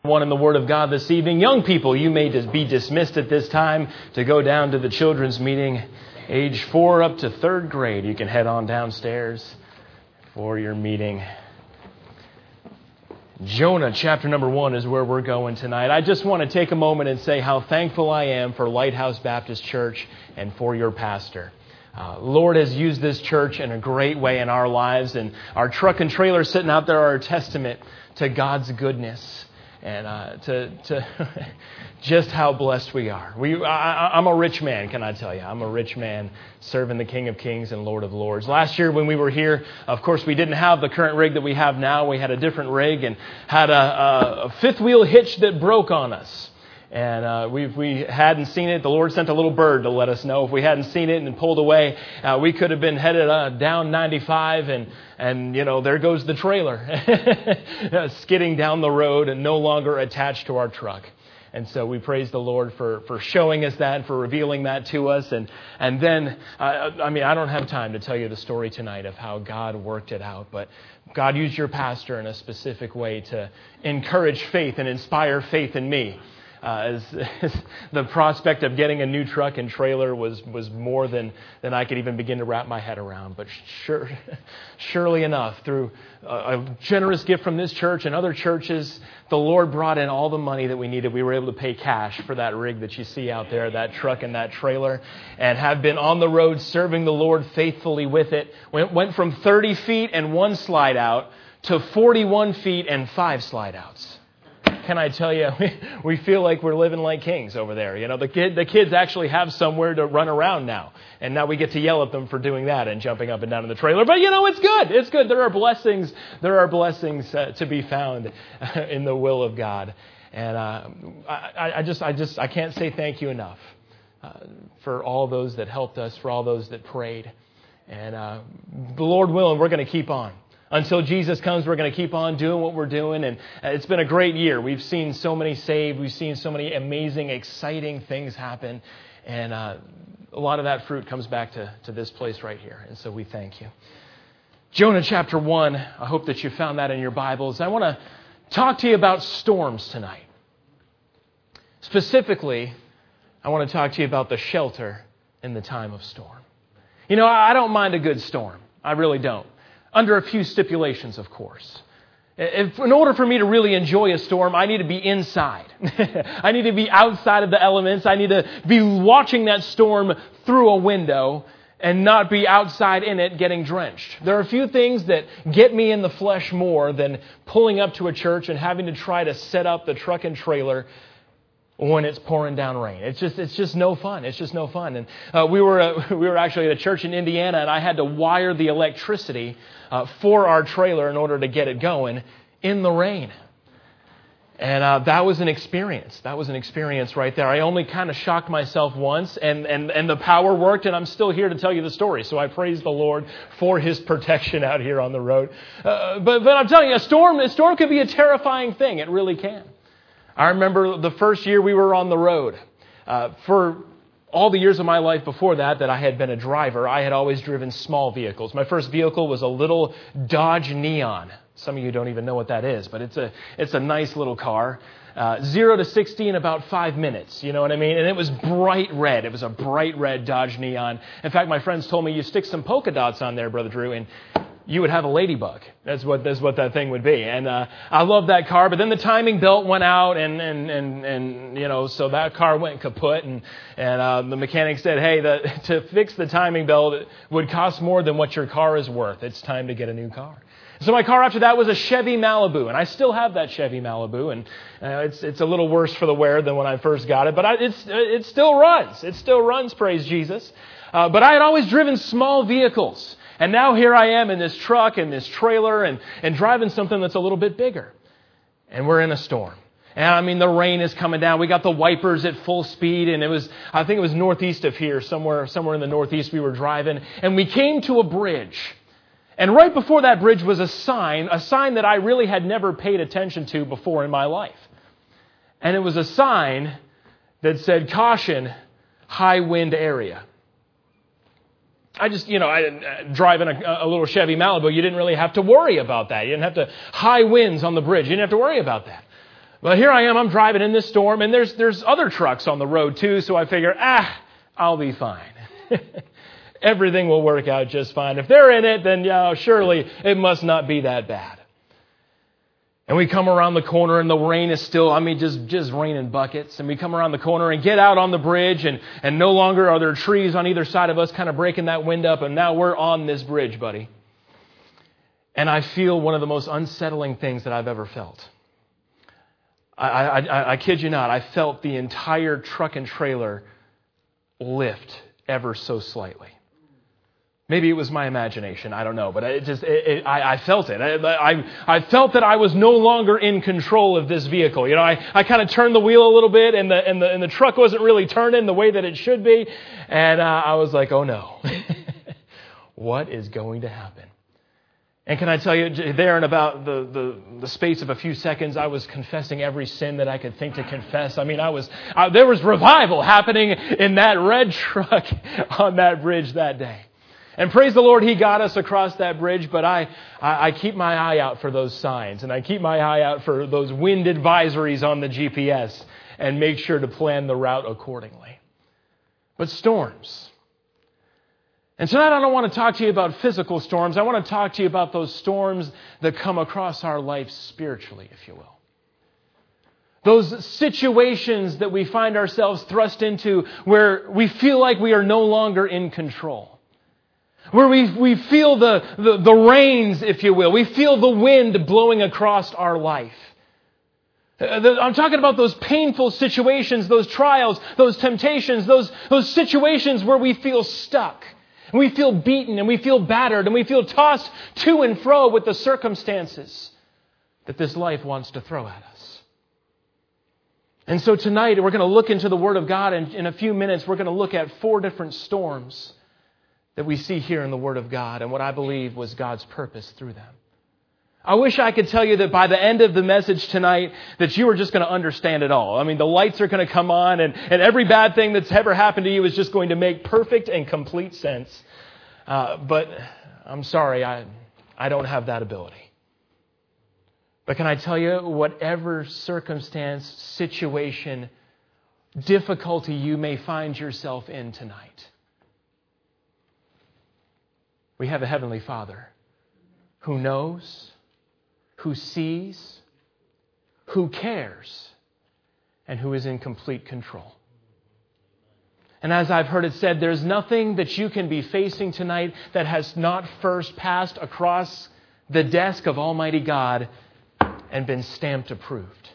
One in the Word of God this evening. Young people, you may be dismissed at this time to go down to the children's meeting. Age 4 up to 3rd grade. You can head on downstairs for your meeting. Jonah chapter number 1 is where we're going tonight. I just want to take a moment and say how thankful I am for Lighthouse Baptist Church and for your pastor. Lord has used this church in a great way in our lives, and our truck and trailer sitting out there are a testament to God's goodness. And to just how blessed we are. I'm a rich man, can I tell you? I'm a rich man serving the King of Kings and Lord of Lords. Last year when we were here, of course, we didn't have the current rig that we have now. We had a different rig and had a fifth wheel hitch that broke on us. And we hadn't seen it. The Lord sent a little bird to let us know. If we hadn't seen it and pulled away, we could have been headed down 95 and there goes the trailer skidding down the road and no longer attached to our truck. And so we praise the Lord for showing us that and for revealing that to us. And then, I don't have time to tell you the story tonight of how God worked it out, but God used your pastor in a specific way to encourage faith and inspire faith in me. As the prospect of getting a new truck and trailer was more than I could even begin to wrap my head around. But surely enough, through a generous gift from this church and other churches, the Lord brought in all the money that we needed. We were able to pay cash for that rig that you see out there, that truck and that trailer, and have been on the road serving the Lord faithfully with it. Went from 30 feet and 1 slide out to 41 feet and 5 slide outs. Can I tell you, we feel like we're living like kings over there. The kids actually have somewhere to run around now. And now we get to yell at them for doing that and jumping up and down in the trailer. But it's good. It's good. There are blessings to be found in the will of God. And I can't say thank you enough for all those that helped us, for all those that prayed. And the Lord willing, we're going to keep on. Until Jesus comes, we're going to keep on doing what we're doing. And it's been a great year. We've seen so many saved. We've seen so many amazing, exciting things happen. And a lot of that fruit comes back to this place right here. And so we thank you. Jonah chapter 1, I hope that you found that in your Bibles. I want to talk to you about storms tonight. Specifically, I want to talk to you about the shelter in the time of storm. I don't mind a good storm. I really don't. Under a few stipulations, of course. In order for me to really enjoy a storm, I need to be inside. I need to be outside of the elements. I need to be watching that storm through a window and not be outside in it getting drenched. There are a few things that get me in the flesh more than pulling up to a church and having to try to set up the truck and trailer when it's pouring down rain. It's just no fun. It's just no fun. And we were actually at a church in Indiana, and I had to wire the electricity for our trailer in order to get it going in the rain. And that was an experience. That was an experience right there. I only kind of shocked myself once, and the power worked, and I'm still here to tell you the story. So I praise the Lord for His protection out here on the road. But I'm telling you, a storm can be a terrifying thing. It really can. I remember the first year we were on the road. For all the years of my life before that I had been a driver, I had always driven small vehicles. My first vehicle was a little Dodge Neon. Some of you don't even know what that is, but it's a nice little car. 0 to 60 in about 5 minutes, you know what I mean? And it was bright red. It was a bright red Dodge Neon. In fact, my friends told me, you stick some polka dots on there, Brother Drew, and you would have a ladybug. That's what that thing would be. And I love that car. But then the timing belt went out, and so that car went kaput. And the mechanic said, hey, to fix the timing belt it would cost more than what your car is worth. It's time to get a new car. So my car after that was a Chevy Malibu, and I still have that Chevy Malibu, and it's a little worse for the wear than when I first got it, but it still runs. It still runs, praise Jesus. But I had always driven small vehicles. And now here I am in this truck and this trailer and driving something that's a little bit bigger. And we're in a storm. And the rain is coming down. We got the wipers at full speed, and I think it was northeast of here, somewhere in the northeast we were driving. And we came to a bridge. And right before that bridge was a sign that I really had never paid attention to before in my life. And it was a sign that said, caution, high wind area. I driving a little Chevy Malibu, you didn't really have to worry about that. You didn't have to high winds on the bridge. You didn't have to worry about that. But here I am, I'm driving in this storm, and there's other trucks on the road too, so I figure, I'll be fine. Everything will work out just fine. If they're in it, then surely it must not be that bad. And we come around the corner and the rain is still, just rain in buckets. And we come around the corner and get out on the bridge and no longer are there trees on either side of us kind of breaking that wind up. And now we're on this bridge, buddy. And I feel one of the most unsettling things that I've ever felt. I kid you not, I felt the entire truck and trailer lift ever so slightly. Maybe it was my imagination. I don't know. But I felt it. I felt that I was no longer in control of this vehicle. I kind of turned the wheel a little bit and the truck wasn't really turning the way that it should be. And I was like, oh no. What is going to happen? And can I tell you, there in about the space of a few seconds, I was confessing every sin that I could think to confess. There was revival happening in that red truck on that bridge that day. And praise the Lord, He got us across that bridge, but I keep my eye out for those signs, and I keep my eye out for those wind advisories on the GPS, and make sure to plan the route accordingly. But storms. And tonight I don't want to talk to you about physical storms. I want to talk to you about those storms that come across our life spiritually, if you will. Those situations that we find ourselves thrust into where we feel like we are no longer in control. Where we feel the rains, if you will. We feel the wind blowing across our life. I'm talking about those painful situations, those trials, those temptations, those situations where we feel stuck. And we feel beaten and we feel battered and we feel tossed to and fro with the circumstances that this life wants to throw at us. And so tonight we're going to look into the Word of God, and in a few minutes we're going to look at 4 different storms that we see here in the Word of God and what I believe was God's purpose through them. I wish I could tell you that by the end of the message tonight that you are just going to understand it all. The lights are going to come on and every bad thing that's ever happened to you is just going to make perfect and complete sense. But I'm sorry, I don't have that ability. But can I tell you, whatever circumstance, situation, difficulty you may find yourself in tonight, we have a Heavenly Father who knows, who sees, who cares, and who is in complete control. And as I've heard it said, there's nothing that you can be facing tonight that has not first passed across the desk of Almighty God and been stamped approved.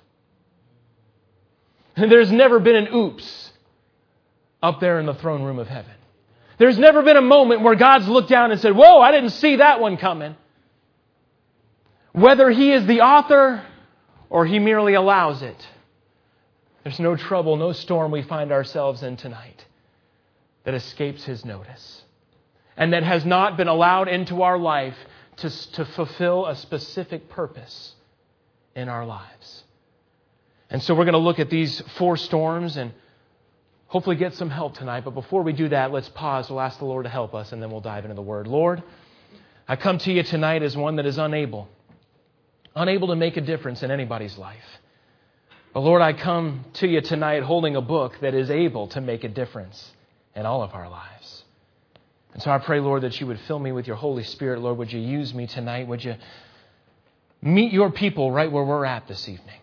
And there's never been an oops up there in the throne room of heaven. There's never been a moment where God's looked down and said, whoa, I didn't see that one coming. Whether He is the author or He merely allows it, there's no trouble, no storm we find ourselves in tonight that escapes His notice and that has not been allowed into our life to fulfill a specific purpose in our lives. And so we're going to look at these 4 storms and hopefully get some help tonight. But before we do that, let's pause. We'll ask the Lord to help us, and then we'll dive into the Word. Lord, I come to you tonight as one that is unable to make a difference in anybody's life. But Lord, I come to you tonight holding a book that is able to make a difference in all of our lives. And so I pray, Lord, that you would fill me with your Holy Spirit. Lord, would you use me tonight? Would you meet your people right where we're at this evening?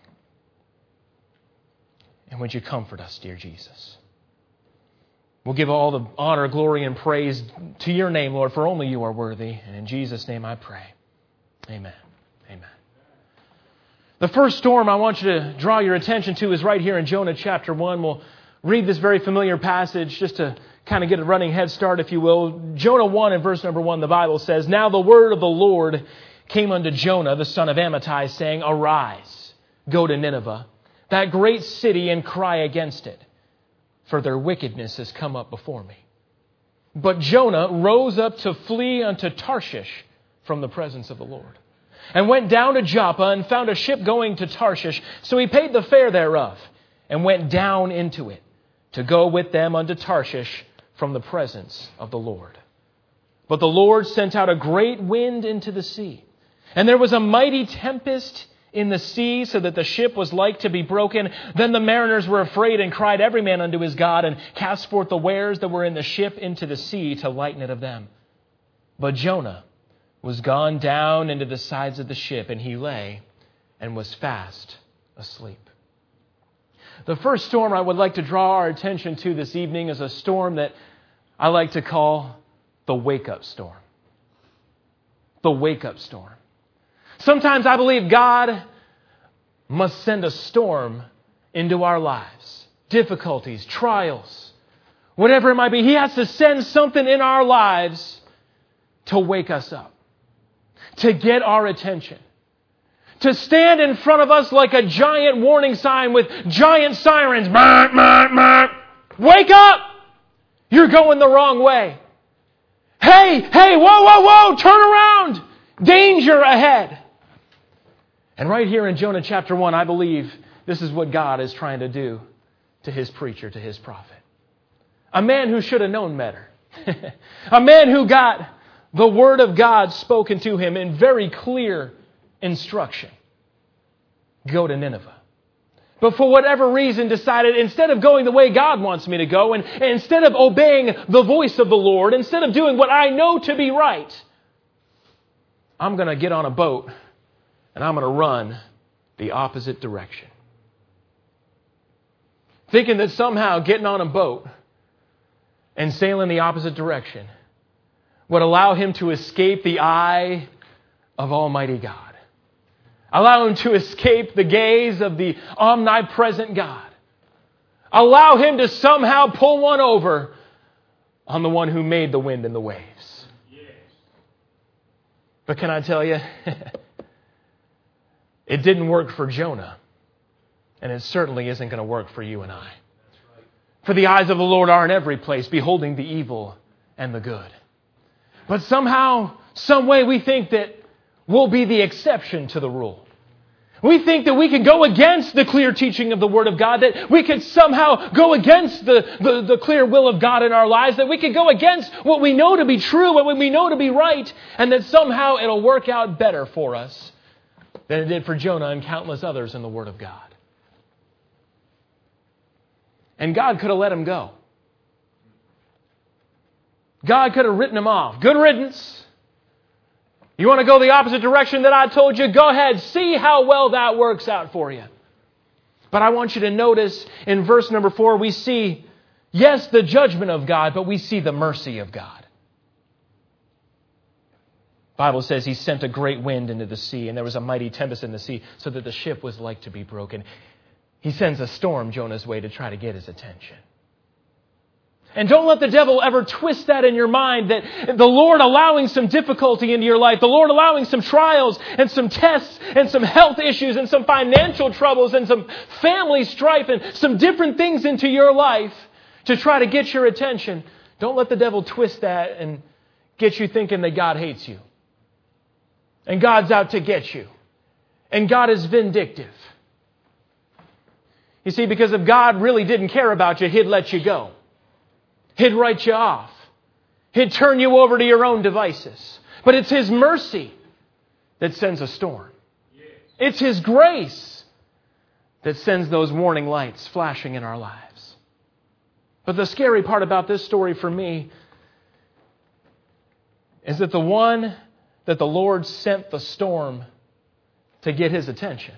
And would you comfort us, dear Jesus? We'll give all the honor, glory, and praise to your name, Lord, for only you are worthy. And in Jesus' name I pray. Amen. Amen. The first storm I want you to draw your attention to is right here in Jonah chapter 1. We'll read this very familiar passage just to kind of get a running head start, if you will. Jonah 1 and verse number 1, the Bible says, "Now the word of the Lord came unto Jonah, the son of Amittai, saying, Arise, go to Nineveh, that great city, and cry against it, for their wickedness has come up before me. But Jonah rose up to flee unto Tarshish from the presence of the Lord, and went down to Joppa, and found a ship going to Tarshish. So he paid the fare thereof, and went down into it, to go with them unto Tarshish from the presence of the Lord. But the Lord sent out a great wind into the sea, and there was a mighty tempest in the sea, so that the ship was like to be broken. Then the mariners were afraid and cried every man unto his God, and cast forth the wares that were in the ship into the sea to lighten it of them. But Jonah was gone down into the sides of the ship, and he lay and was fast asleep. The first storm I would like to draw our attention to this evening is a storm that I like to call the wake-up storm. The wake-up storm. Sometimes I believe God must send a storm into our lives. Difficulties, trials, whatever it might be. He has to send something in our lives to wake us up, to get our attention, to stand in front of us like a giant warning sign with giant sirens. Burr, burr, burr. Wake up! You're going the wrong way. Hey, whoa, whoa, whoa, turn around! Danger ahead! And right here in Jonah chapter 1, I believe this is what God is trying to do to His preacher, to His prophet. A man who should have known better. A man who got the Word of God spoken to him in very clear instruction. Go to Nineveh. But for whatever reason decided, instead of going the way God wants me to go, and instead of obeying the voice of the Lord, instead of doing what I know to be right, I'm going to get on a boat and I'm going to run the opposite direction. Thinking that somehow getting on a boat and sailing the opposite direction would allow him to escape the eye of Almighty God. Allow him to escape the gaze of the omnipresent God. Allow him to somehow pull one over on the one who made the wind and the waves. Yes. But can I tell you, it didn't work for Jonah, and it certainly isn't going to work for you and I. For the eyes of the Lord are in every place, beholding the evil and the good. But somehow, some way, we think that we'll be the exception to the rule. We think that we can go against the clear teaching of the Word of God, that we could somehow go against the clear will of God in our lives, that we could go against what we know to be true, what we know to be right, and that somehow it'll work out better for us than it did for Jonah and countless others in the Word of God. And God could have let him go. God could have written him off. Good riddance. You want to go the opposite direction that I told you? Go ahead. See how well that works out for you. But I want you to notice in verse number 4, we see, yes, the judgment of God, but we see the mercy of God. The Bible says He sent a great wind into the sea, and there was a mighty tempest in the sea, so that the ship was like to be broken. He sends a storm Jonah's way to try to get his attention. And don't let the devil ever twist that in your mind, that the Lord allowing some difficulty into your life, the Lord allowing some trials and some tests and some health issues and some financial troubles and some family strife and some different things into your life to try to get your attention. Don't let the devil twist that and get you thinking that God hates you. And God's out to get you. And God is vindictive. You see, because if God really didn't care about you, He'd let you go. He'd write you off. He'd turn you over to your own devices. But it's His mercy that sends a storm. Yes. It's His grace that sends those warning lights flashing in our lives. But the scary part about this story for me is that the one that the Lord sent the storm to get his attention,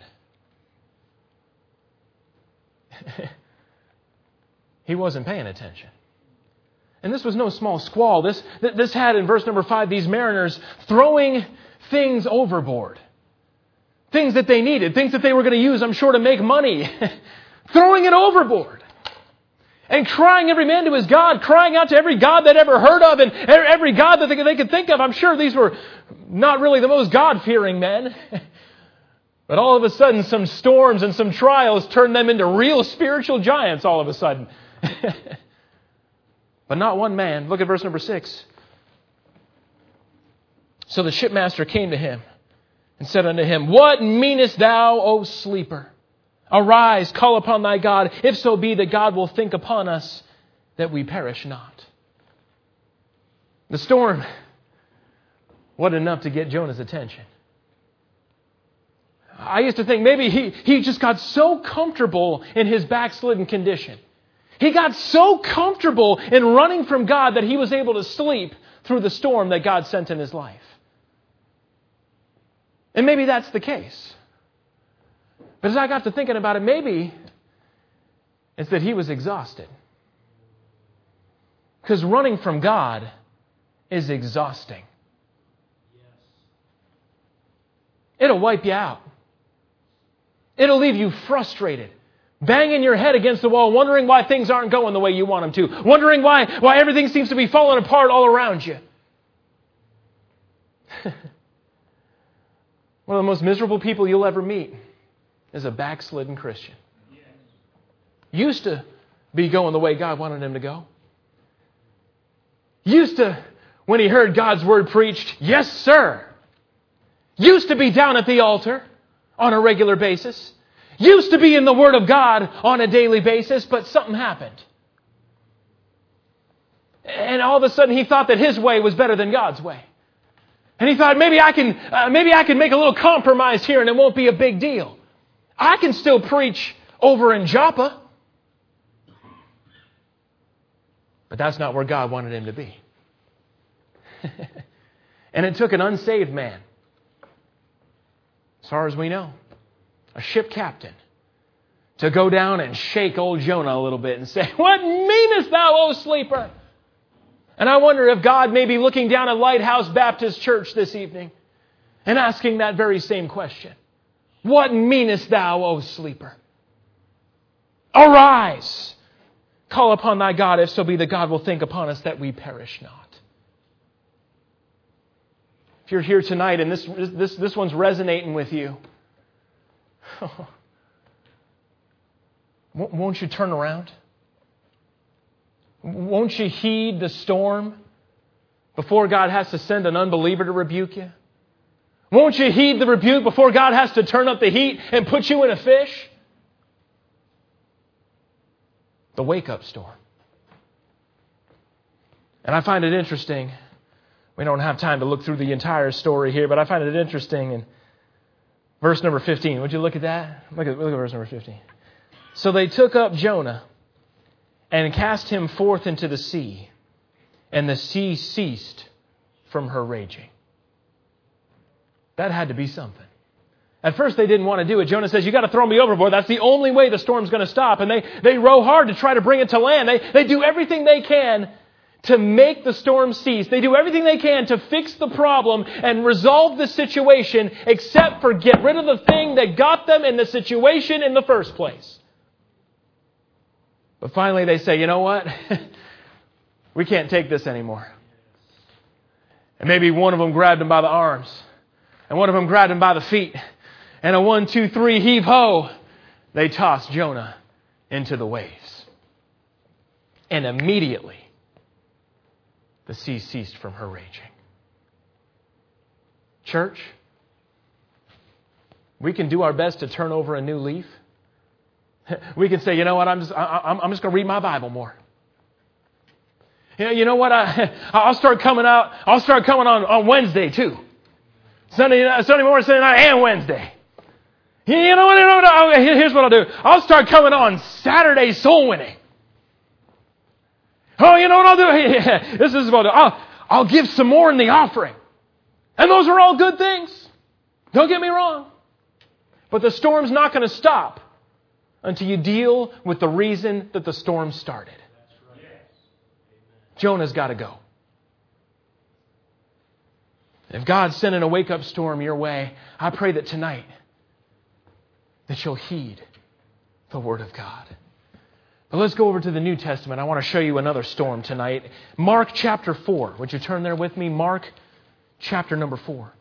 he wasn't paying attention. And this was no small squall. This had, in verse number 5, these mariners throwing things overboard. Things that they needed. Things that they were going to use, I'm sure, to make money. Throwing it overboard. And crying every man to his God. Crying out to every God they'd ever heard of. And every God that they could think of. I'm sure these were not really the most God-fearing men. But all of a sudden, some storms and some trials turned them into real spiritual giants all of a sudden. But not one man. Look at verse number 6. So the shipmaster came to him and said unto him, What meanest thou, O sleeper? Arise, call upon thy God, if so be that God will think upon us that we perish not. The storm wasn't enough to get Jonah's attention. I used to think maybe he just got so comfortable in his backslidden condition. He got so comfortable in running from God that he was able to sleep through the storm that God sent in his life. And maybe that's the case. But as I got to thinking about it, maybe it's that he was exhausted. Because running from God is exhausting. It'll wipe you out. It'll leave you frustrated, banging your head against the wall, wondering why things aren't going the way you want them to, wondering why everything seems to be falling apart all around you. One of the most miserable people you'll ever meet is a backslidden Christian. Used to be going the way God wanted him to go. Used to, when he heard God's word preached, yes, sir. Used to be down at the altar on a regular basis. Used to be in the Word of God on a daily basis, but something happened. And all of a sudden he thought that his way was better than God's way. And he thought, maybe I can make a little compromise here and it won't be a big deal. I can still preach over in Joppa. But that's not where God wanted him to be. And it took an unsaved man, as far as we know, a ship captain, to go down and shake old Jonah a little bit and say, what meanest thou, O sleeper? And I wonder if God may be looking down at Lighthouse Baptist Church this evening and asking that very same question. What meanest thou, O sleeper? Arise, call upon thy God, if so be that God will think upon us that we perish not. If you're here tonight and this one's resonating with you, won't you turn around? Won't you heed the storm before God has to send an unbeliever to rebuke you? Won't you heed the rebuke before God has to turn up the heat and put you in a fish? The wake-up storm. And I find it interesting. We don't have time to look through the entire story here, but I find it interesting in verse number 15. Would you look at that? Look at verse number 15. So they took up Jonah and cast him forth into the sea, and the sea ceased from her raging. That had to be something. At first they didn't want to do it. Jonah says, you got to throw me overboard. That's the only way the storm's going to stop. And they row hard to try to bring it to land. They do everything they can to make the storm cease. They do everything they can to fix the problem and resolve the situation, except for get rid of the thing that got them in the situation in the first place. But finally they say, you know what? We can't take this anymore. And maybe one of them grabbed him by the arms. And one of them grabbed him by the feet. And a 1, 2, 3, heave ho, they tossed Jonah into the waves. And immediately the sea ceased from her raging. Church, we can do our best to turn over a new leaf. We can say, you know what, I'm just going to read my Bible more. You know what, I'll start coming out. I'll start coming on Wednesday too. Sunday morning, Sunday night, and Wednesday. You know what? Here's what I'll do. I'll start coming on Saturday soul winning. Oh, you know what I'll do? This is what I'll give some more in the offering. And those are all good things. Don't get me wrong. But the storm's not going to stop until you deal with the reason that the storm started. Jonah's got to go. If God's sending a wake-up storm your way, I pray that tonight that you'll heed the Word of God. But let's go over to the New Testament. I want to show you another storm tonight. Mark chapter 4. Would you turn there with me? Mark chapter number 4.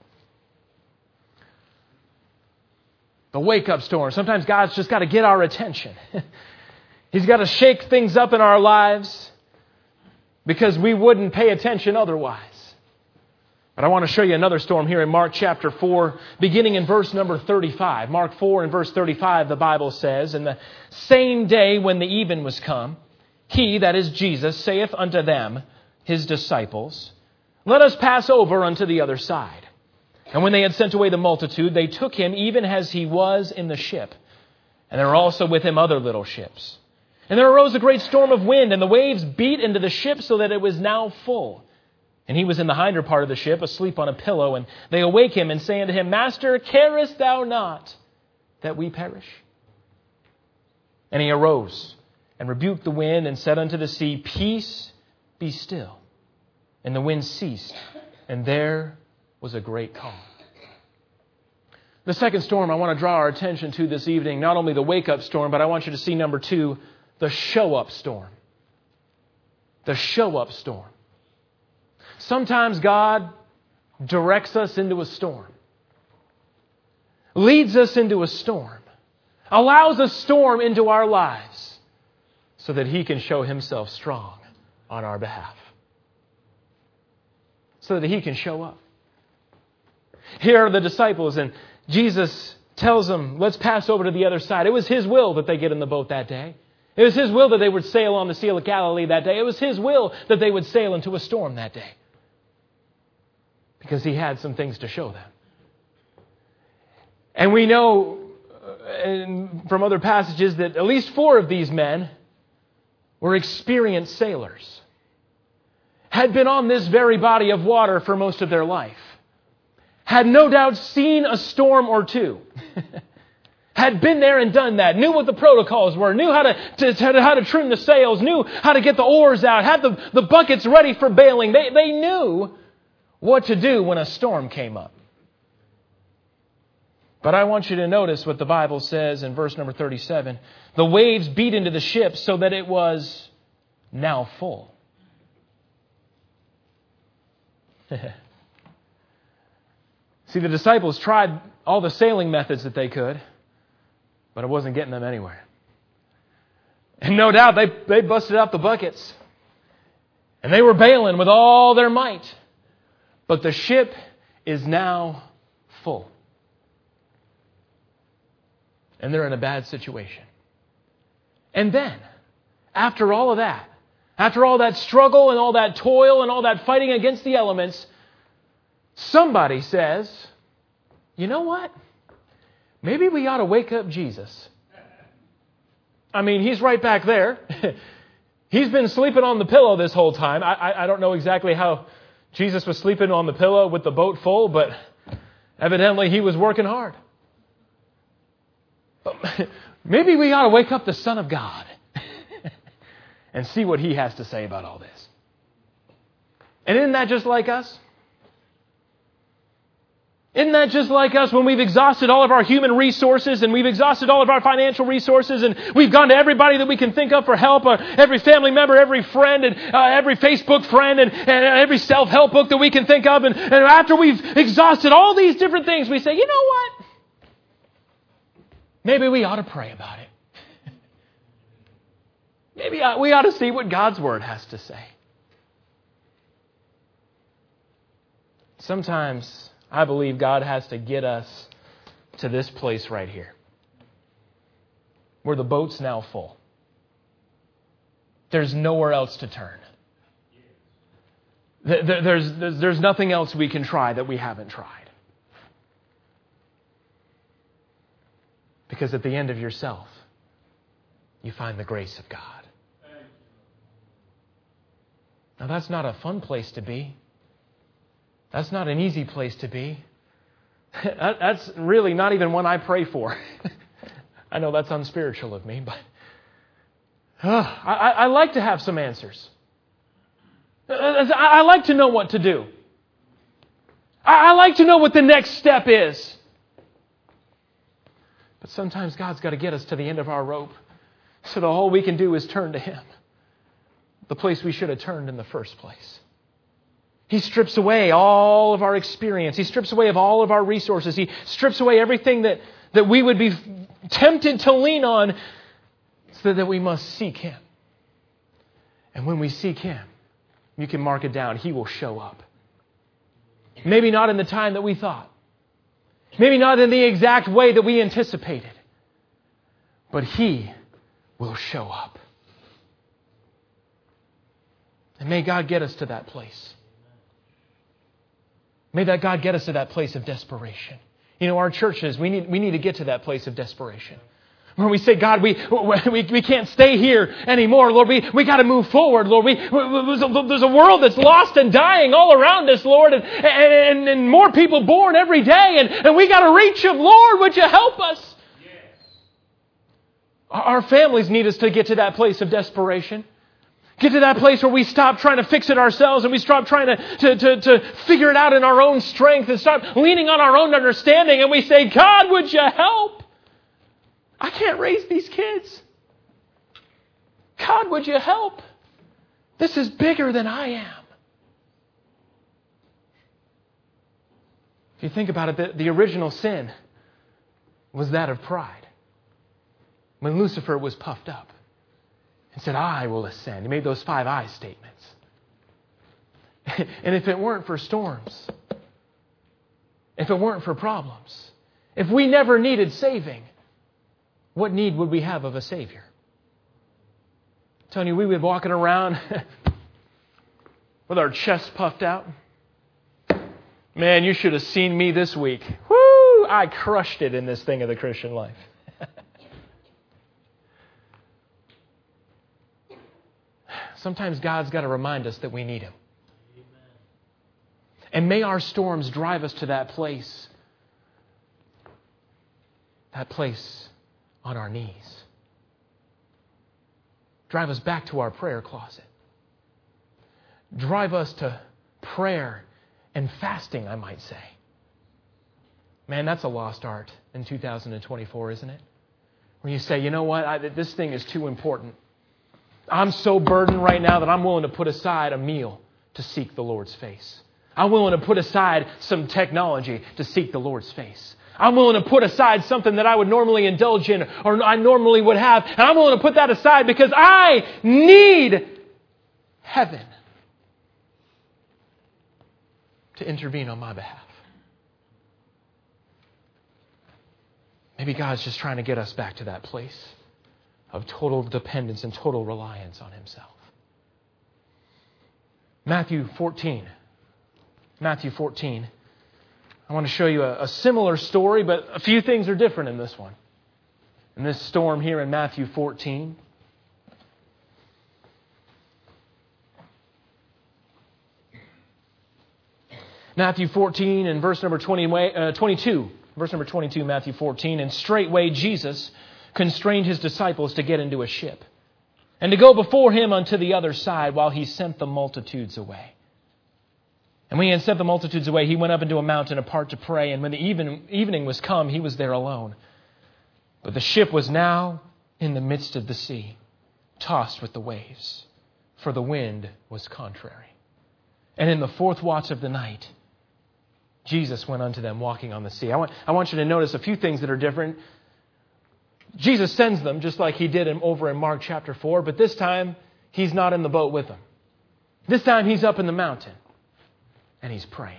The wake-up storm. Sometimes God's just got to get our attention. He's got to shake things up in our lives because we wouldn't pay attention otherwise. But I want to show you another storm here in Mark chapter 4, beginning in verse number 35. Mark 4 and verse 35, the Bible says, "And the same day when the even was come, he," that is Jesus, "saith unto them, his disciples, Let us pass over unto the other side. And when they had sent away the multitude, they took him even as he was in the ship. And there were also with him other little ships. And there arose a great storm of wind, and the waves beat into the ship so that it was now full. And he was in the hinder part of the ship, asleep on a pillow. And they awake him and say unto him, Master, carest thou not that we perish? And he arose and rebuked the wind and said unto the sea, Peace, be still. And the wind ceased, and there was a great calm. The second storm I want to draw our attention to this evening, not only the wake-up storm, but I want you to see number 2, the show-up storm. The show-up storm. Sometimes God directs us into a storm, leads us into a storm, allows a storm into our lives so that He can show Himself strong on our behalf. So that He can show up. Here are the disciples, and Jesus tells them, let's pass over to the other side. It was His will that they get in the boat that day. It was His will that they would sail on the Sea of Galilee that day. It was His will that they would sail into a storm that day. Because He had some things to show them. And we know from other passages that at least 4 of these men were experienced sailors. Had been on this very body of water for most of their life. Had no doubt seen a storm or two. Had been there and done that. Knew what the protocols were. Knew how to trim the sails. Knew how to get the oars out. Had the buckets ready for bailing. They knew what to do when a storm came up. But I want you to notice what the Bible says in verse number 37. The waves beat into the ship so that it was now full. See, the disciples tried all the sailing methods that they could, but it wasn't getting them anywhere. And no doubt they busted out the buckets. And they were bailing with all their might. But the ship is now full. And they're in a bad situation. And then, after all of that, after all that struggle and all that toil and all that fighting against the elements, somebody says, you know what? Maybe we ought to wake up Jesus. I mean, He's right back there. He's been sleeping on the pillow this whole time. I don't know exactly how Jesus was sleeping on the pillow with the boat full, but evidently He was working hard. Maybe we ought to wake up the Son of God and see what He has to say about all this. And isn't that just like us? Isn't that just like us when we've exhausted all of our human resources and we've exhausted all of our financial resources and we've gone to everybody that we can think of for help, every family member, every friend, and every Facebook friend, and every self-help book that we can think of. And after we've exhausted all these different things, we say, you know what? Maybe we ought to pray about it. Maybe we ought to see what God's Word has to say. Sometimes I believe God has to get us to this place right here, where the boat's now full. There's nowhere else to turn. There's nothing else we can try that we haven't tried. Because at the end of yourself, you find the grace of God. Now that's not a fun place to be. That's not an easy place to be. That's really not even one I pray for. I know that's unspiritual of me, but I like to have some answers. I like to know what to do. I like to know what the next step is. But sometimes God's got to get us to the end of our rope so that all we can do is turn to Him. The place we should have turned in the first place. He strips away all of our experience. He strips away of all of our resources. He strips away everything that we would be tempted to lean on so that we must seek Him. And when we seek Him, you can mark it down, He will show up. Maybe not in the time that we thought. Maybe not in the exact way that we anticipated. But He will show up. And may God get us to that place. May that God get us to that place of desperation. You know, our churches, we need to get to that place of desperation. Where we say, God, we can't stay here anymore. Lord, we got to move forward. Lord, there's a world that's lost and dying all around us, Lord, and more people born every day, and we got to reach them. Lord, would you help us? Yes. Our families need us to get to that place of desperation. Get to that place where we stop trying to fix it ourselves and we stop trying to figure it out in our own strength and stop leaning on our own understanding, and we say, God, would you help? I can't raise these kids. God, would you help? This is bigger than I am. If you think about it, the original sin was that of pride. When Lucifer was puffed up and said, I will ascend. He made those 5 I statements. And if it weren't for storms, if it weren't for problems, if we never needed saving, what need would we have of a Savior? I'm telling you, we would be walking around with our chests puffed out. Man, you should have seen me this week. Woo! I crushed it in this thing of the Christian life. Sometimes God's got to remind us that we need Him. And may our storms drive us to that place on our knees. Drive us back to our prayer closet. Drive us to prayer and fasting, I might say. Man, that's a lost art in 2024, isn't it? When you say, you know what, this thing is too important. I'm so burdened right now that I'm willing to put aside a meal to seek the Lord's face. I'm willing to put aside some technology to seek the Lord's face. I'm willing to put aside something that I would normally indulge in or I normally would have. And I'm willing to put that aside because I need heaven to intervene on my behalf. Maybe God's just trying to get us back to that place of total dependence and total reliance on Himself. Matthew 14. I want to show you a similar story, but a few things are different in this one. In this storm here in Matthew 14. Matthew 14 and verse number 22. Verse number 22, Matthew 14. And straightway Jesus constrained His disciples to get into a ship and to go before Him unto the other side while He sent the multitudes away. And when He had sent the multitudes away, He went up into a mountain apart to pray. And when the evening was come, He was there alone. But the ship was now in the midst of the sea, tossed with the waves, for the wind was contrary. And in the 4th watch of the night, Jesus went unto them walking on the sea. I want you to notice a few things that are different. Jesus sends them just like He did over in Mark chapter 4, but this time He's not in the boat with them. This time He's up in the mountain. And He's praying.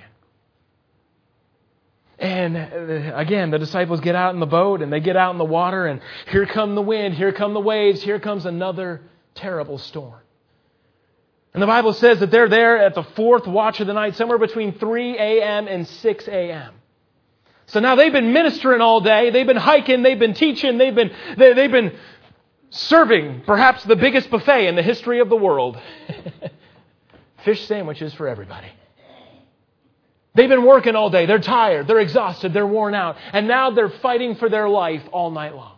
And again, the disciples get out in the boat and they get out in the water, and here come the wind, here come the waves, here comes another terrible storm. And the Bible says that they're there at the 4th watch of the night, somewhere between 3 a.m. and 6 a.m. So now they've been ministering all day, they've been hiking, they've been teaching, they've been serving perhaps the biggest buffet in the history of the world. Fish sandwiches for everybody. They've been working all day. They're tired. They're exhausted. They're worn out. And now they're fighting for their life all night long.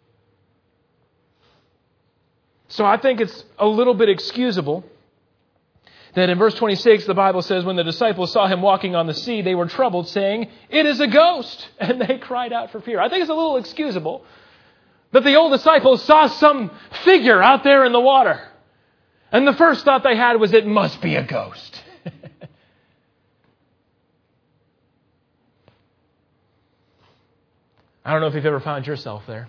So I think it's a little bit excusable that in verse 26, the Bible says, when the disciples saw Him walking on the sea, they were troubled, saying, "It is a ghost." And they cried out for fear. I think it's a little excusable that the old disciples saw some figure out there in the water. And the first thought they had was, it must be a ghost. I don't know if you've ever found yourself there.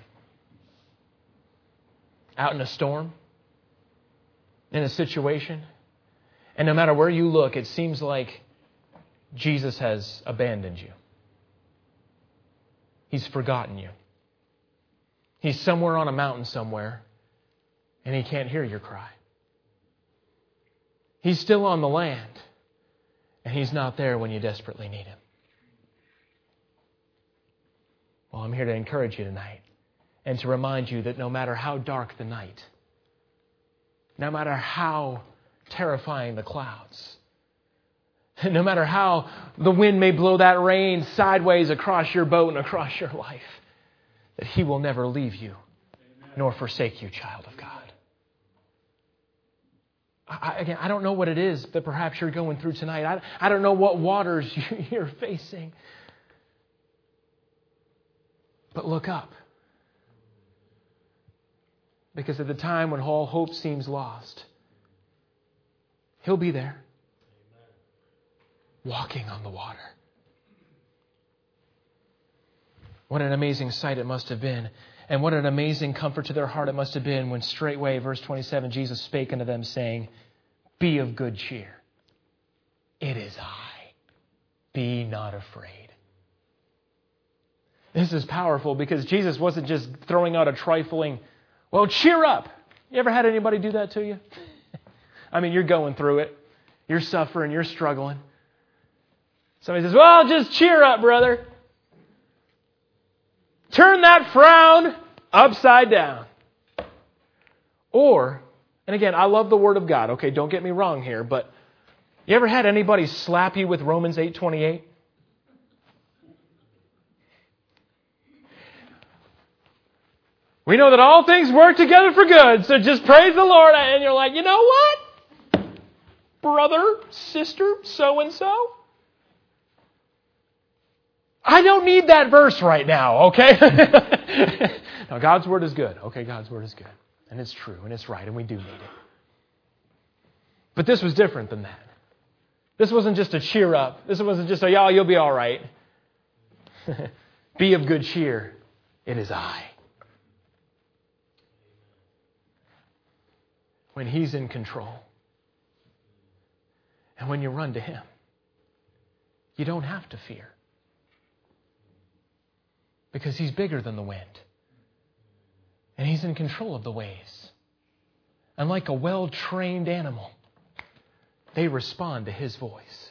Out in a storm. In a situation. And no matter where you look, it seems like Jesus has abandoned you. He's forgotten you. He's somewhere on a mountain somewhere, and He can't hear your cry. He's still on the land, And He's not there when you desperately need Him. Well, I'm here to encourage you tonight and to remind you that no matter how dark the night, no matter how terrifying the clouds, no matter how the wind may blow that rain sideways across your boat and across your life, that He will never leave you nor forsake you, child of God. I don't know what it is that perhaps you're going through tonight. I don't know what waters you're facing. But look up. Because at the time when all hope seems lost, He'll be there, walking on the water. What an amazing sight it must have been. And what an amazing comfort to their heart it must have been when straightway, verse 27, Jesus spake unto them, saying, Be of good cheer. It is I. Be not afraid. This is powerful because Jesus wasn't just throwing out a trifling, well, cheer up. You ever had anybody do that to you? I mean, you're going through it. You're suffering. You're struggling. Somebody says, well, just cheer up, brother. Turn that frown upside down. Or, and again, I love the Word of God. Okay, don't get me wrong here, but you ever had anybody slap you with Romans 8:28? We know that all things work together for good, so just praise the Lord. And you're like, you know what? Brother, sister, so-and-so? I don't need that verse right now, okay? No, God's Word is good. Okay, God's Word is good. And it's true, and it's right, and we do need it. But this was different than that. This wasn't just a cheer up. This wasn't just a, yeah, you'll be all right. Be of good cheer. It is I. When He's in control. And when you run to Him, you don't have to fear. Because He's bigger than the wind. And He's in control of the waves. And like a well-trained animal, they respond to His voice.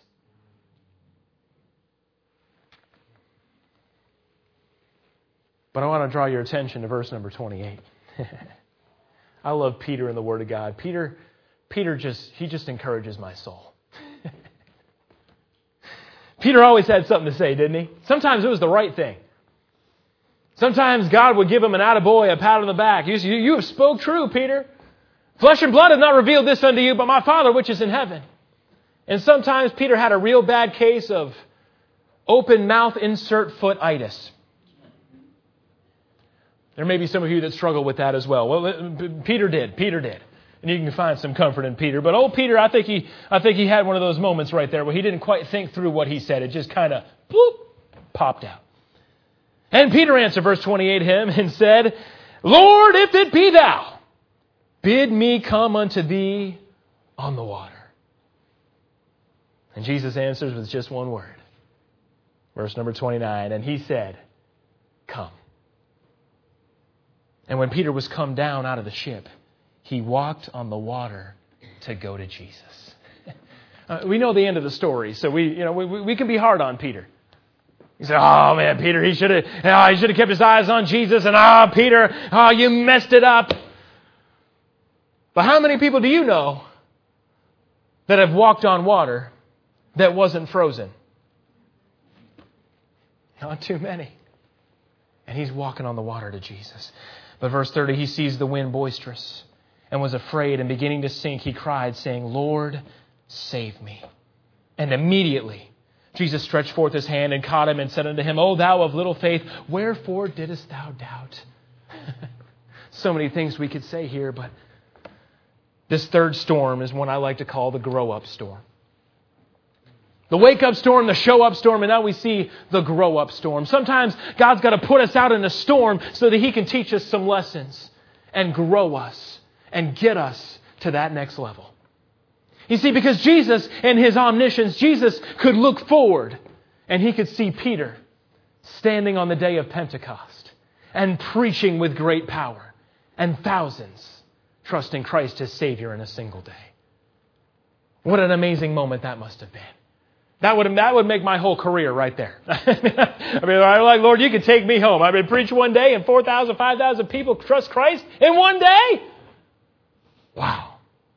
But I want to draw your attention to verse number 28. I love Peter in the Word of God. Peter just encourages my soul. Peter always had something to say, didn't he? Sometimes it was the right thing. Sometimes God would give him an attaboy, a pat on the back. You have spoke true, Peter. Flesh and blood have not revealed this unto you, but my Father which is in heaven. And sometimes Peter had a real bad case of open mouth insert foot-itis. There may be some of you that struggle with that as well. Well, Peter did. And you can find some comfort in Peter. But old Peter, I think he had one of those moments right there where he didn't quite think through what he said. It just kind of popped out. And Peter answered, verse 28, him and said, Lord, if it be thou, bid me come unto thee on the water. And Jesus answers with just one word. Verse number 29, and he said, come. And when Peter was come down out of the ship, he walked on the water to go to Jesus. We know the end of the story, so we can be hard on Peter. You say, oh man, Peter, he should have kept his eyes on Jesus, and Peter, you messed it up. But how many people do you know that have walked on water that wasn't frozen? Not too many. And he's walking on the water to Jesus. But verse 30, he sees the wind boisterous and was afraid, and beginning to sink, he cried, saying, Lord, save me. And immediately Jesus stretched forth his hand and caught him and said unto him, O thou of little faith, wherefore didst thou doubt? So many things we could say here, but this third storm is one I like to call the grow-up storm. The wake-up storm, the show-up storm, and now we see the grow-up storm. Sometimes God's got to put us out in a storm so that He can teach us some lessons and grow us and get us to that next level. You see, because Jesus and His omniscience, Jesus could look forward and He could see Peter standing on the day of Pentecost and preaching with great power, and thousands trusting Christ as Savior in a single day. What an amazing moment that must have been. That would make my whole career right there. I mean, I'm like, Lord, you can take me home. I've been preached one day and 4,000, 5,000 people trust Christ in one day. Wow.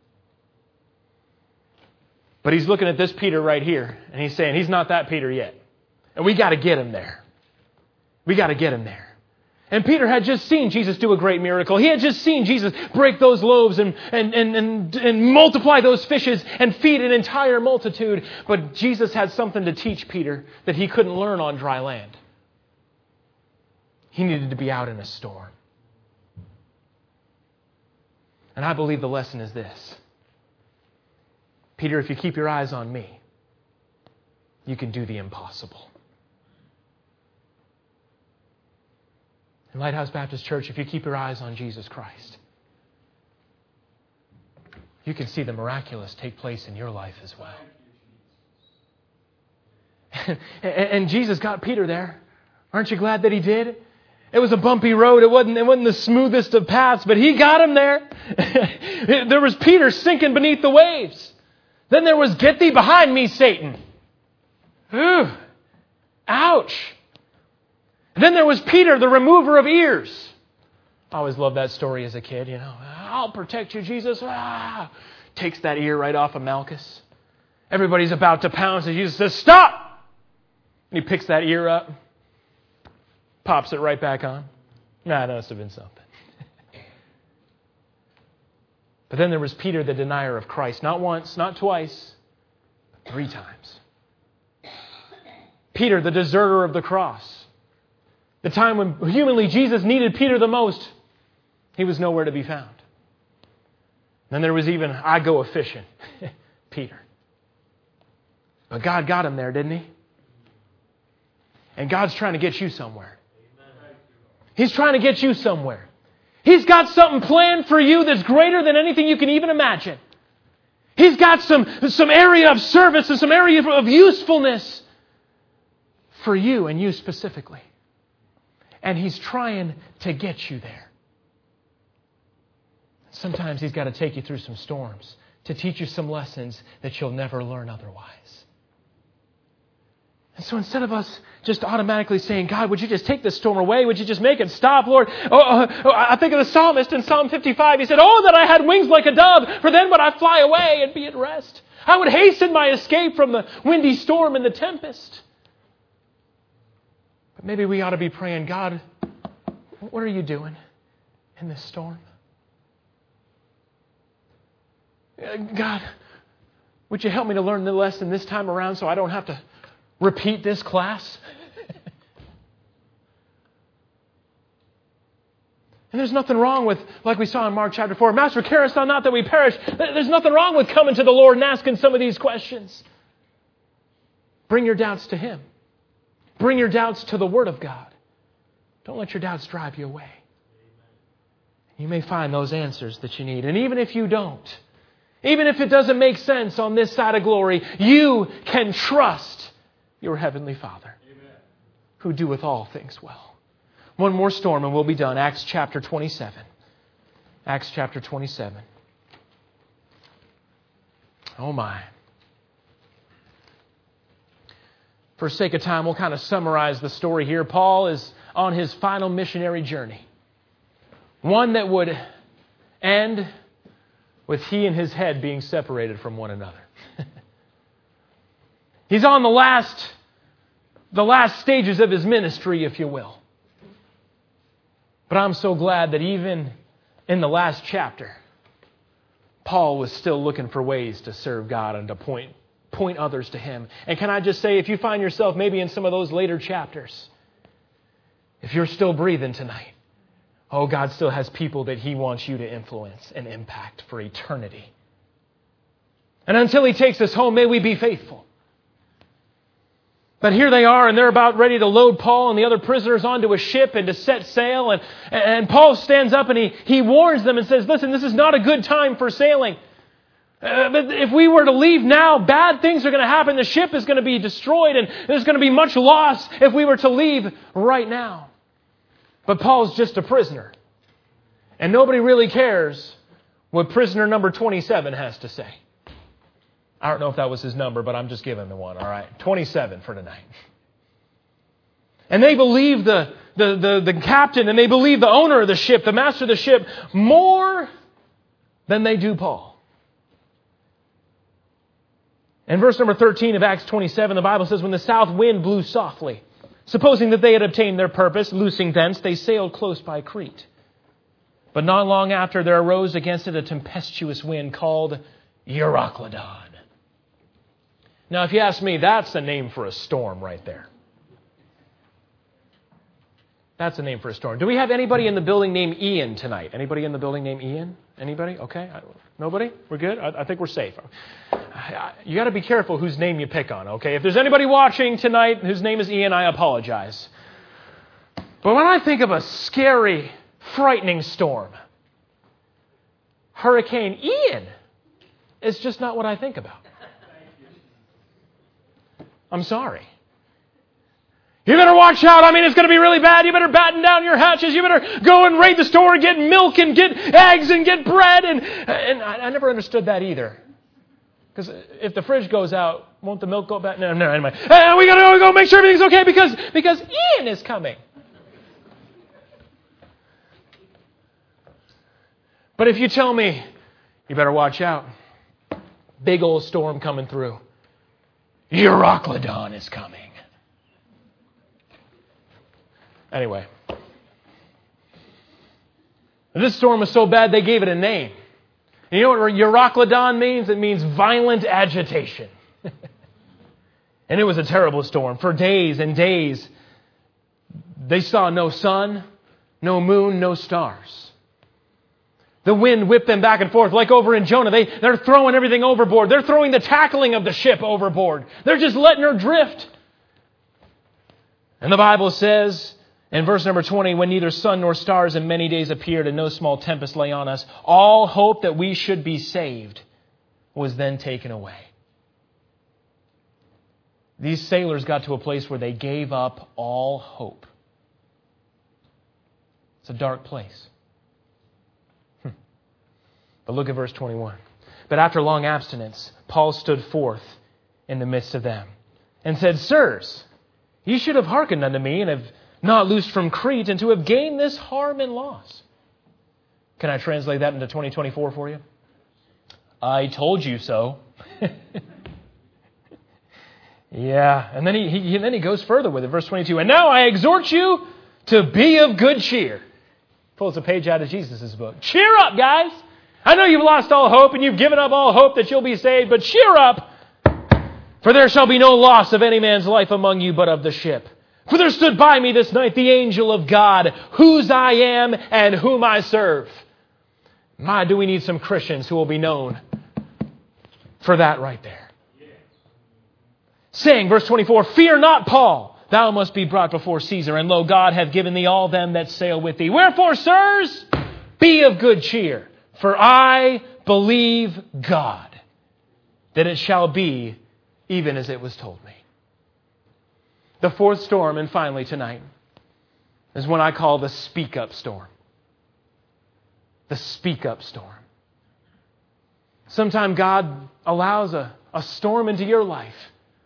But he's looking at this Peter right here, and he's saying he's not that Peter yet. And we got to get him there. We got to get him there. And Peter had just seen Jesus do a great miracle. He had just seen Jesus break those loaves and multiply those fishes and feed an entire multitude. But Jesus had something to teach Peter that he couldn't learn on dry land. He needed to be out in a storm. And I believe the lesson is this. Peter, if you keep your eyes on me, you can do the impossible. In Lighthouse Baptist Church, if you keep your eyes on Jesus Christ, you can see the miraculous take place in your life as well. And Jesus got Peter there. Aren't you glad that He did? It was a bumpy road. It wasn't the smoothest of paths, but He got him there. There was Peter sinking beneath the waves. Then there was, get thee behind me, Satan. Ooh, ouch. And then there was Peter, the remover of ears. I always loved that story as a kid, you know. I'll protect you, Jesus. Takes that ear right off of Malchus. Everybody's about to pounce, and Jesus says, stop! And He picks that ear up, pops it right back on. That must have been something. But then there was Peter, the denier of Christ. Not once, not twice, but 3 times. Peter, the deserter of the cross. The time when humanly Jesus needed Peter the most, he was nowhere to be found. Then there was even, I go a-fishing, Peter. But God got him there, didn't He? And God's trying to get you somewhere. He's trying to get you somewhere. He's got something planned for you that's greater than anything you can even imagine. He's got some area of service and some area of usefulness for you and you specifically. And He's trying to get you there. Sometimes He's got to take you through some storms to teach you some lessons that you'll never learn otherwise. And so instead of us just automatically saying, God, would you just take this storm away? Would you just make it stop, Lord? I think of the psalmist in Psalm 55. He said, oh, that I had wings like a dove, for then would I fly away and be at rest. I would hasten my escape from the windy storm and the tempest. But maybe we ought to be praying, God, what are you doing in this storm? God, would you help me to learn the lesson this time around so I don't have to repeat this class? And there's nothing wrong with, like we saw in Mark chapter 4, Master, carest thou not that we perish? There's nothing wrong with coming to the Lord and asking some of these questions. Bring your doubts to Him. Bring your doubts to the Word of God. Don't let your doubts drive you away. You may find those answers that you need. And even if you don't, even if it doesn't make sense on this side of glory, you can trust your Heavenly Father, who doeth all things well. One more storm and we'll be done. Acts chapter 27. Acts chapter 27. Oh my. For sake of time, we'll kind of summarize the story here. Paul is on his final missionary journey. One that would end with he and his head being separated from one another. He's on the last stages of his ministry, if you will. But I'm so glad that even in the last chapter, Paul was still looking for ways to serve God and to point others to Him. And can I just say, if you find yourself maybe in some of those later chapters, if you're still breathing tonight, oh, God still has people that He wants you to influence and impact for eternity. And until He takes us home, may we be faithful. But here they are, and they're about ready to load Paul and the other prisoners onto a ship and to set sail. And Paul stands up and he warns them and says, listen, this is not a good time for sailing. But if we were to leave now, bad things are going to happen. The ship is going to be destroyed and there's going to be much loss if we were to leave right now. But Paul's just a prisoner. And nobody really cares what prisoner number 27 has to say. I don't know if that was his number, but I'm just giving the one, all right? 27 for tonight. And they believe the captain, and they believe the owner of the ship, the master of the ship, more than they do Paul. In verse number 13 of Acts 27, the Bible says, when the south wind blew softly, supposing that they had obtained their purpose, loosing thence, they sailed close by Crete. But not long after, there arose against it a tempestuous wind called Euroclydon. Now, if you ask me, that's the name for a storm right there. That's a name for a storm. Do we have anybody in the building named Ian tonight? Anybody in the building named Ian? Anybody? Okay. Nobody? We're good? I think we're safe. You got to be careful whose name you pick on, okay? If there's anybody watching tonight whose name is Ian, I apologize. But when I think of a scary, frightening storm, Hurricane Ian is just not what I think about. I'm sorry. You better watch out. I mean, it's going to be really bad. You better batten down your hatches. You better go and raid the store and get milk and get eggs and get bread. And I never understood that either. Because if the fridge goes out, won't the milk go back? No, anyway. And we got to go make sure everything's okay because Ian is coming. But if you tell me, you better watch out. Big old storm coming through. Euroclydon is coming. Anyway, this storm was so bad they gave it a name. And you know what Euroclydon means? It means violent agitation. And it was a terrible storm. For days and days, they saw no sun, no moon, no stars. The wind whipped them back and forth like over in Jonah. They're throwing everything overboard. They're throwing the tackling of the ship overboard. They're just letting her drift. And the Bible says, in verse number 20, when neither sun nor stars in many days appeared and no small tempest lay on us, all hope that we should be saved was then taken away. These sailors got to a place where they gave up all hope. It's a dark place. But look at verse 21. But after long abstinence, Paul stood forth in the midst of them and said, Sirs, ye should have hearkened unto me and have not loosed from Crete, and to have gained this harm and loss. Can I translate that into 2024 for you? I told you so. Yeah. And then he goes further with it. Verse 22. And now I exhort you to be of good cheer. Pulls a page out of Jesus' book. Cheer up, guys. I know you've lost all hope and you've given up all hope that you'll be saved, but cheer up. For there shall be no loss of any man's life among you, but of the ship. For there stood by me this night the angel of God, whose I am and whom I serve. My, do we need some Christians who will be known for that right there. Saying, verse 24, Fear not, Paul, thou must be brought before Caesar, and lo, God hath given thee all them that sail with thee. Wherefore, sirs, be of good cheer, for I believe God, that it shall be even as it was told me. The fourth storm, and finally tonight, is what I call the speak-up storm. The speak-up storm. Sometimes God allows a storm into your life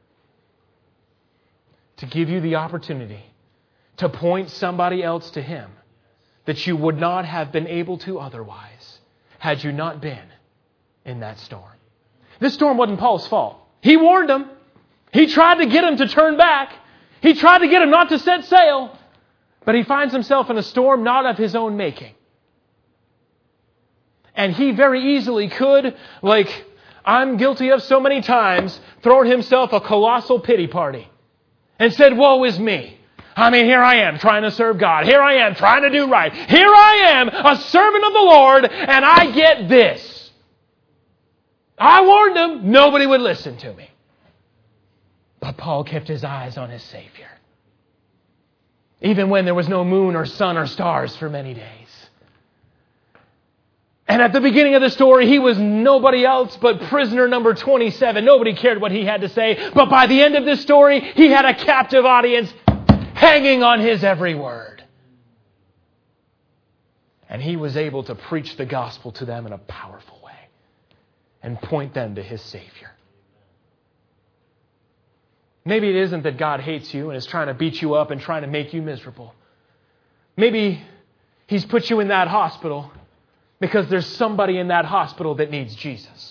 to give you the opportunity to point somebody else to Him that you would not have been able to otherwise had you not been in that storm. This storm wasn't Paul's fault. He warned them. He tried to get him to turn back. He tried to get him not to set sail. But he finds himself in a storm not of his own making. And he very easily could, like I'm guilty of so many times, thrown himself a colossal pity party and said, woe is me. I mean, here I am trying to serve God. Here I am trying to do right. Here I am, a servant of the Lord, and I get this. I warned them. Nobody would listen to me. But Paul kept his eyes on his Savior. Even when there was no moon or sun or stars for many days. And at the beginning of the story, he was nobody else but prisoner number 27. Nobody cared what he had to say. But by the end of this story, he had a captive audience hanging on his every word. And he was able to preach the gospel to them in a powerful way and point them to his Savior. Maybe it isn't that God hates you and is trying to beat you up and trying to make you miserable. Maybe He's put you in that hospital because there's somebody in that hospital that needs Jesus.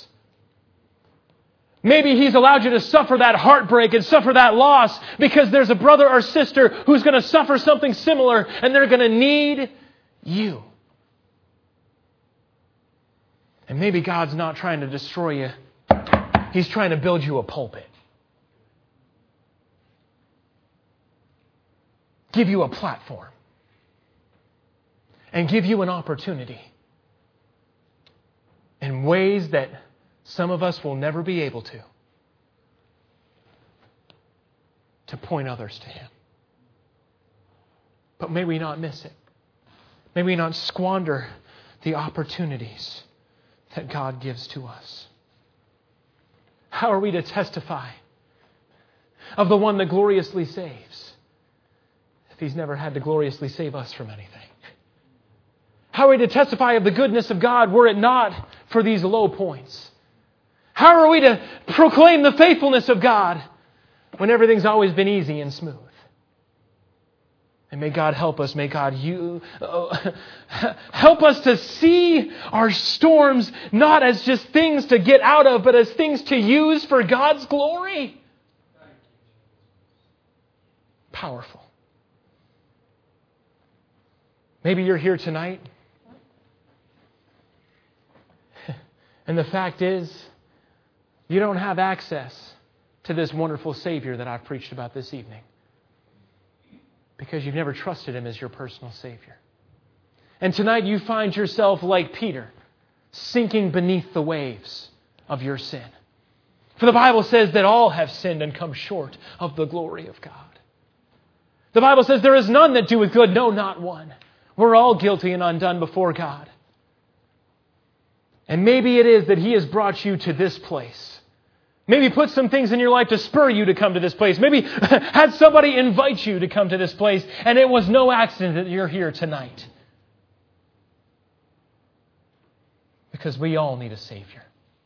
Maybe He's allowed you to suffer that heartbreak and suffer that loss because there's a brother or sister who's going to suffer something similar and they're going to need you. And maybe God's not trying to destroy you. He's trying to build you a pulpit. Give you a platform. And give you an opportunity in ways that some of us will never be able to point others to Him. But may we not miss it. May we not squander the opportunities that God gives to us. How are we to testify of the one that gloriously saves if He's never had to gloriously save us from anything? How are we to testify of the goodness of God were it not for these low points? How are we to proclaim the faithfulness of God when everything's always been easy and smooth? And may God help us. May God help us to see our storms not as just things to get out of, but as things to use for God's glory. Powerful. Maybe you're here tonight, and the fact is, you don't have access to this wonderful Savior that I've preached about this evening because you've never trusted Him as your personal Savior. And tonight you find yourself like Peter, sinking beneath the waves of your sin. For the Bible says that all have sinned and come short of the glory of God. The Bible says there is none that doeth good, no, not one. We're all guilty and undone before God. And maybe it is that He has brought you to this place. Maybe put some things in your life to spur you to come to this place. Maybe had somebody invite you to come to this place, and it was no accident that you're here tonight. Because we all need a Savior.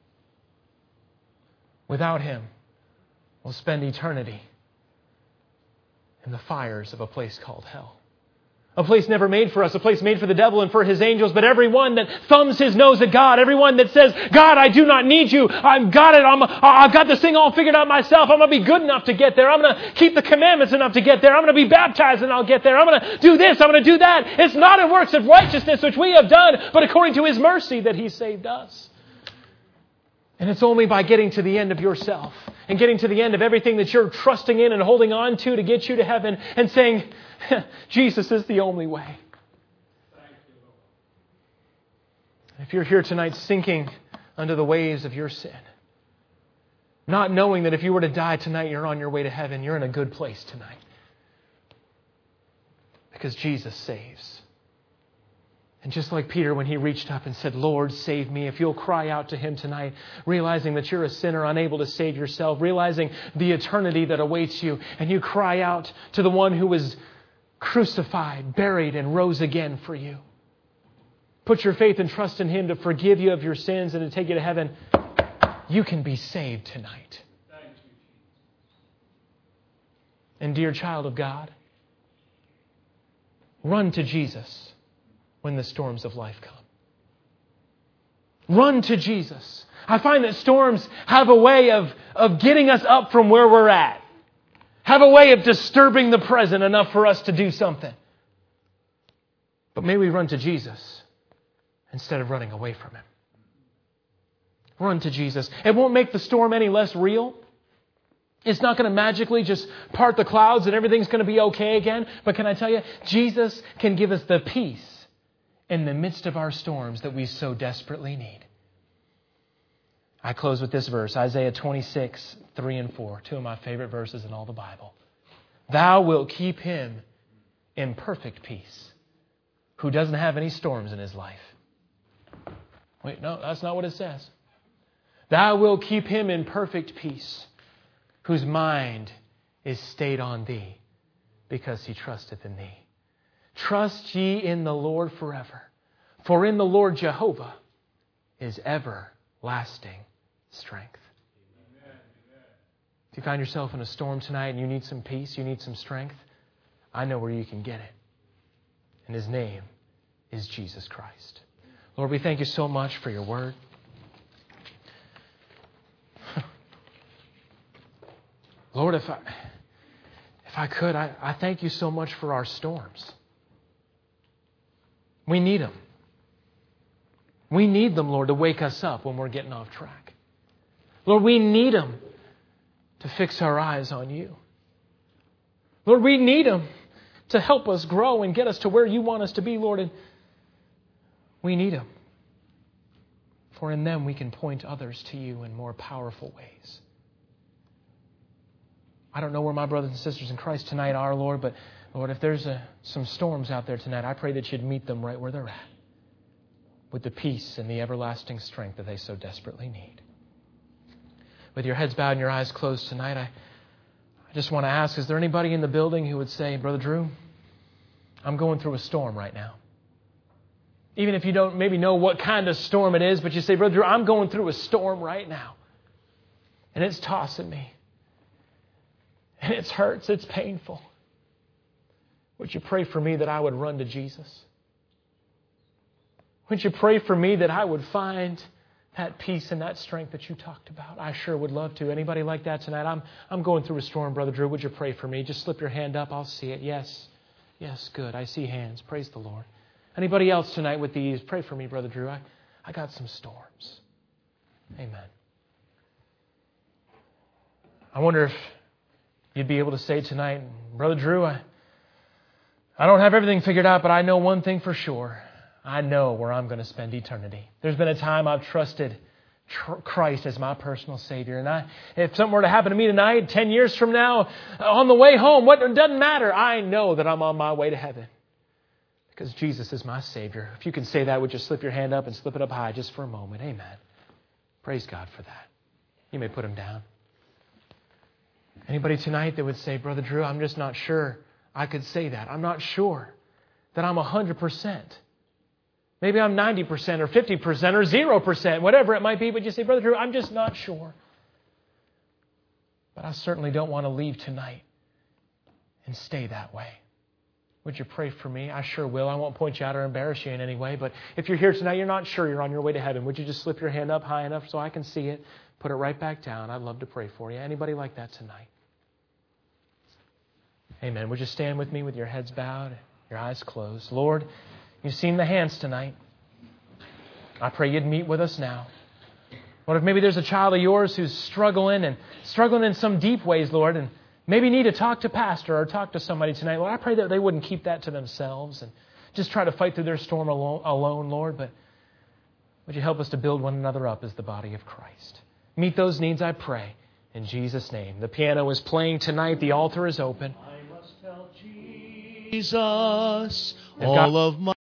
Without Him, we'll spend eternity in the fires of a place called hell. A place never made for us, a place made for the devil and for his angels. But everyone that thumbs his nose at God, everyone that says, God, I do not need you. I've got it. I've got this thing all figured out myself. I'm going to be good enough to get there. I'm going to keep the commandments enough to get there. I'm going to be baptized and I'll get there. I'm going to do this. I'm going to do that. It's not in works of righteousness which we have done, but according to His mercy that He saved us. And it's only by getting to the end of yourself and getting to the end of everything that you're trusting in and holding on to get you to heaven and saying, Jesus is the only way. If you're here tonight sinking under the waves of your sin, not knowing that if you were to die tonight, you're on your way to heaven, you're in a good place tonight. Because Jesus saves. And just like Peter when he reached up and said, Lord, save me, if you'll cry out to Him tonight, realizing that you're a sinner unable to save yourself, realizing the eternity that awaits you, and you cry out to the one who was crucified, buried, and rose again for you. Put your faith and trust in Him to forgive you of your sins and to take you to heaven. You can be saved tonight. And dear child of God, run to Jesus when the storms of life come. Run to Jesus. I find that storms have a way of getting us up from where we're at. Have a way of disturbing the present enough for us to do something. But may we run to Jesus instead of running away from Him. Run to Jesus. It won't make the storm any less real. It's not going to magically just part the clouds and everything's going to be okay again. But can I tell you, Jesus can give us the peace in the midst of our storms that we so desperately need. I close with this verse, Isaiah 26, 3 and 4, two of my favorite verses in all the Bible. Thou wilt keep him in perfect peace, who doesn't have any storms in his life. Wait, no, that's not what it says. Thou wilt keep him in perfect peace, whose mind is stayed on Thee, because he trusteth in Thee. Trust ye in the Lord forever, for in the Lord Jehovah is everlasting strength. Amen. If you find yourself in a storm tonight and you need some peace, you need some strength, I know where you can get it. And His name is Jesus Christ. Lord, we thank You so much for Your word. Lord, if I could, I thank You so much for our storms. We need them. We need them, Lord, to wake us up when we're getting off track. Lord, we need them to fix our eyes on You. Lord, we need them to help us grow and get us to where You want us to be, Lord. And we need them. For in them we can point others to You in more powerful ways. I don't know where my brothers and sisters in Christ tonight are, Lord, but Lord, if there's some storms out there tonight, I pray that You'd meet them right where they're at, with the peace and the everlasting strength that they so desperately need. With your heads bowed and your eyes closed tonight, I just want to ask, is there anybody in the building who would say, Brother Drew, I'm going through a storm right now? Even if you don't maybe know what kind of storm it is, but you say, Brother Drew, I'm going through a storm right now. And it's tossing me. And it hurts, it's painful. Would you pray for me that I would run to Jesus? Would you pray for me that I would find that peace and that strength that You talked about? I sure would love to. Anybody like that tonight? I'm going through a storm, Brother Drew. Would you pray for me? Just slip your hand up. I'll see it. Yes. Yes, good. I see hands. Praise the Lord. Anybody else tonight with these? Pray for me, Brother Drew. I got some storms. Amen. I wonder if you'd be able to say tonight, Brother Drew, I don't have everything figured out, but I know one thing for sure. I know where I'm going to spend eternity. There's been a time I've trusted Christ as my personal Savior. And if something were to happen to me tonight, 10 years from now, on the way home, it doesn't matter. I know that I'm on my way to heaven because Jesus is my Savior. If you can say that, would you slip your hand up and slip it up high just for a moment? Amen. Praise God for that. You may put them down. Anybody tonight that would say, Brother Drew, I'm just not sure I could say that. I'm not sure that I'm 100%. Maybe I'm 90% or 50% or 0%, whatever it might be. But you say, Brother Drew, I'm just not sure. But I certainly don't want to leave tonight and stay that way. Would you pray for me? I sure will. I won't point you out or embarrass you in any way. But if you're here tonight, you're not sure you're on your way to heaven. Would you just slip your hand up high enough so I can see it? Put it right back down. I'd love to pray for you. Anybody like that tonight? Amen. Would you stand with me with your heads bowed, your eyes closed? Lord, You've seen the hands tonight. I pray You'd meet with us now. Lord, if maybe there's a child of Yours who's struggling in some deep ways, Lord, and maybe need to talk to pastor or talk to somebody tonight, Lord, I pray that they wouldn't keep that to themselves and just try to fight through their storm alone, Lord, but would You help us to build one another up as the body of Christ? Meet those needs, I pray, in Jesus' name. The piano is playing tonight. The altar is open. I must tell Jesus all of my